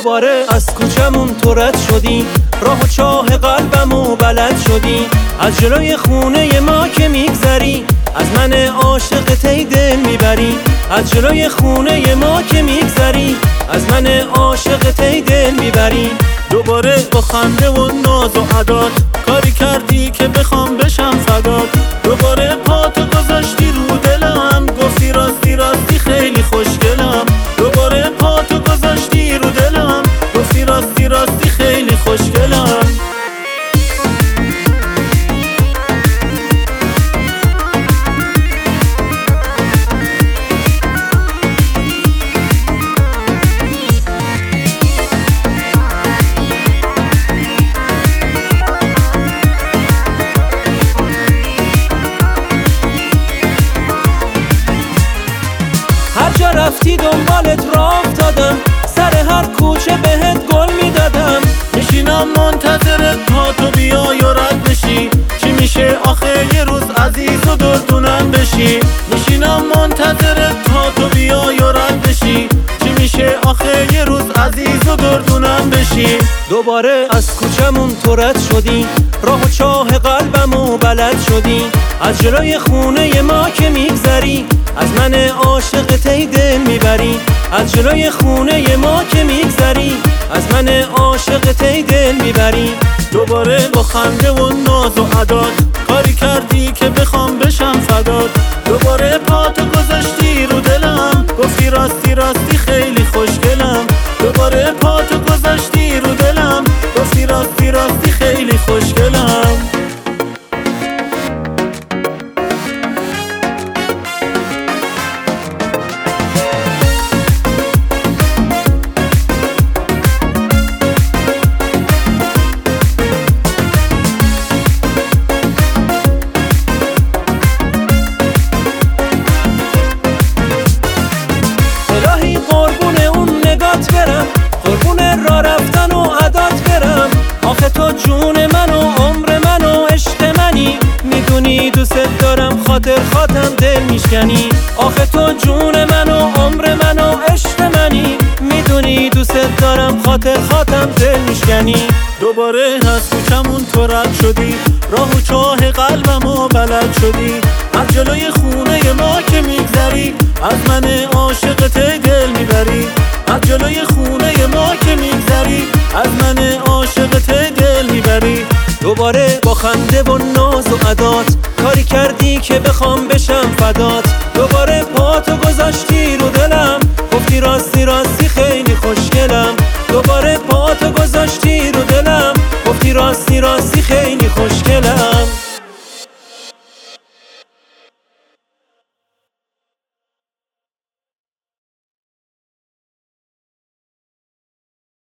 دوباره از کوچمون تو رد شدی، راه و چاه قلبمو بلد شدی. از جلوی خونه ما که میگذری، از من عاشق تی دل میبری. از جلوی خونه ما که میگذری، از من عاشق تی دل میبری. دوباره با خنده و ناز و عدات کاری کردی که بخوام بشم فدات. دوباره پاتو گذاشتی رو دلم، گفتی راستی راستی خیلی خوشگلم. دوباره پاتو گذاشتی رو دلم، گفتی راستی راستی خیلی خوشگلم. هر جا رفتی دنبالت راه افتادم، سر هر کوچه بهت گل میدادم. میشینم منتظرت تا تو بیای و رد بشی، چی میشه آخه یه روز عزیز و دردونم بشی. میشینم منتظرت تا تو بیای و رد بشی، چی میشه آخه یه روز عزیز و دردونم بشی. دوباره از کوچمون تو رد شدی، راه و چاه قلبمو بلد شدی. از جلوی خونه ما که میگذری، از من عاشق تی دل میبری. از جلوی خونه ما که میگذری، از من عاشق تی دل میبری. دوباره با خنده و ناز و عدات کاری کردی که بخوام بشم فدات. دوباره پاتو گذاشتی رو دلم، گفتی راستی راستی خیلی خوشگلم. دوباره پاتو گذاشتی رو دلم، گفتی راستی راستی خیلی خوشگلم. الهی قربون اون نگات برم، قربون راه رفتن و عدات برم. آخه تو جون من و عمر من و عشق منی، میدونی دوست دارم خاطر خاطم دل میشکنی. آخه تو جون من و عمر من و عشق منی، میدونی دوست دارم خاطر خاطم دل میشکنی. دوباره از کوچمون تو رد شدی، راه و چاه قلبمو بلد شدی. از جلوی خونه ما که میگذری، از من عاشق تی دل میبری. از جلوی خونه ما که میگذری، از من عاشق تی دل میبری. دوباره با خنده و ناز و عدات کاری کردی که بخوام بشم فدات. دوباره پاتو